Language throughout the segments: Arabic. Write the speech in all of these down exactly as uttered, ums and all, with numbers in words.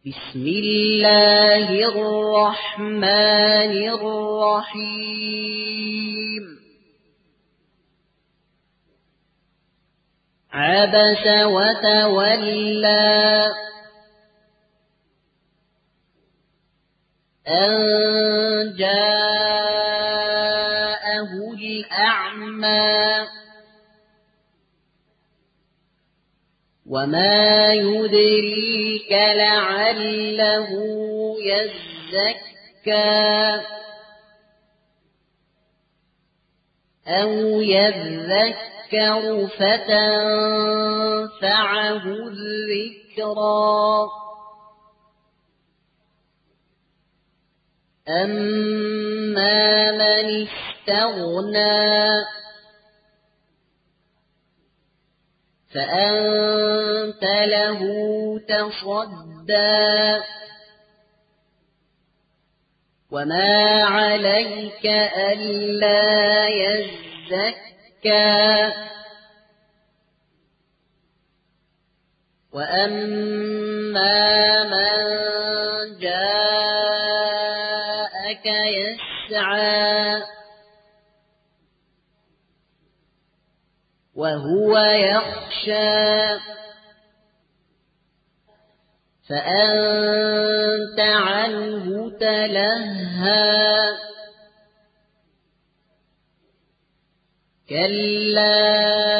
بسم الله الرحمن الرحيم عبس وتولى أن جاءه الأعمى وما يدريك لعله يزكى أو يذكر فتنفعه الذكرى أما من استغنى فأنت له تصدى وما عليك ألا يزكى وأما من جاءك يسعى وهو يخشى فأنت عنه تلهى كلا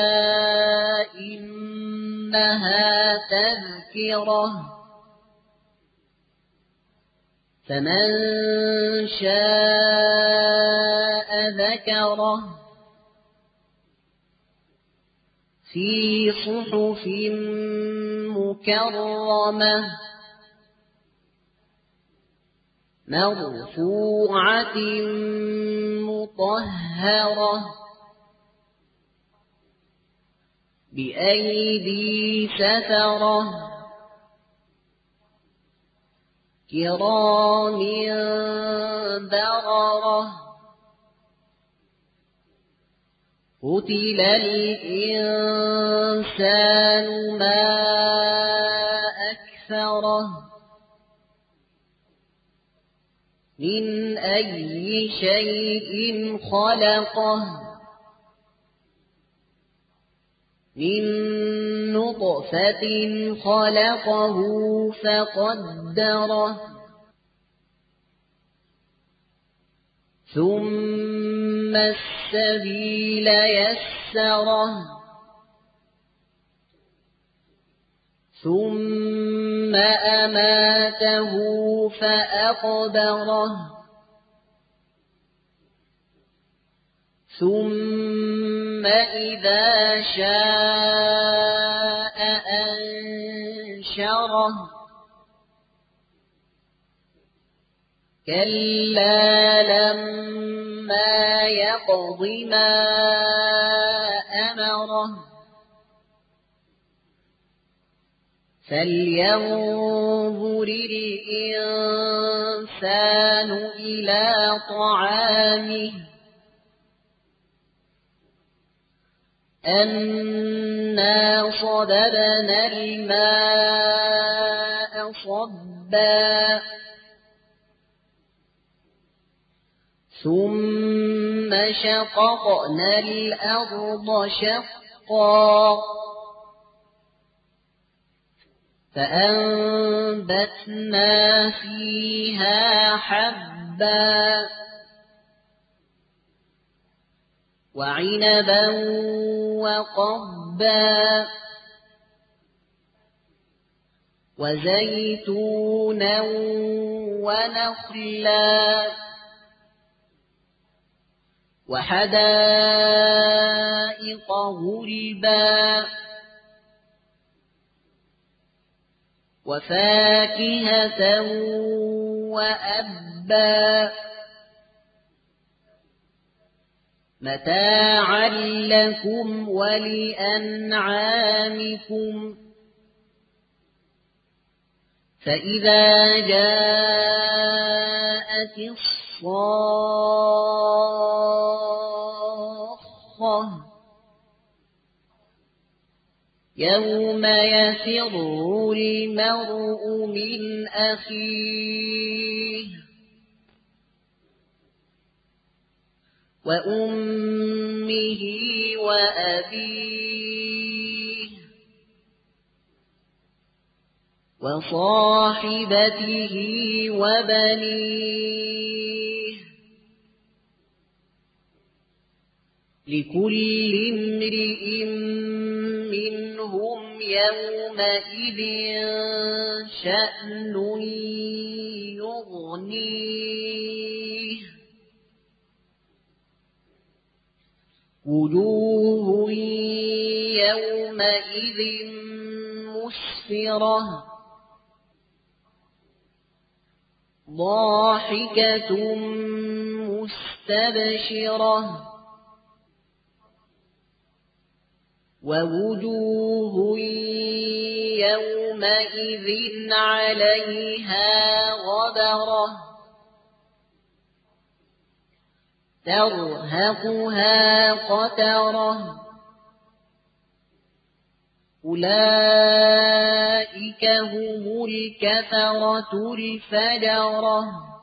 إنها تذكرة فمن شاء ذكره في صحف مكرمة مرفوعة مطهرة بأيدي سفرة كرام بررة قتل الإنسان ما أكفره من أي شيء خلقه من نطفة خلقه فقدره ثم السبيل يسره ثم أماته فأقبره ثم إذا شاء أنشره كلا لما يقض ما أمره فلينظر الإنسان إلى طعامه أنا صببنا الماء صبا ثم شققنا الأرض شقا فأنبتنا فيها حبا وعنبا وقضبا وزيتونا ونخلا وحدائق غلبا وفاكهة وأبا متاعا لكم ولأنعامكم فإذا جاءت الصاخة يوم يفر المرء من أخيه وأمه وأبيه وصاحبته وبنيه لكل امرئ منهم يومئذ شأن يغنيه وجوه يومئذ مسفرة ضاحكة مستبشرة ووجوه يومئذ عليها غبرة ترهقها قترة أولئك هم الكفرة الفجرة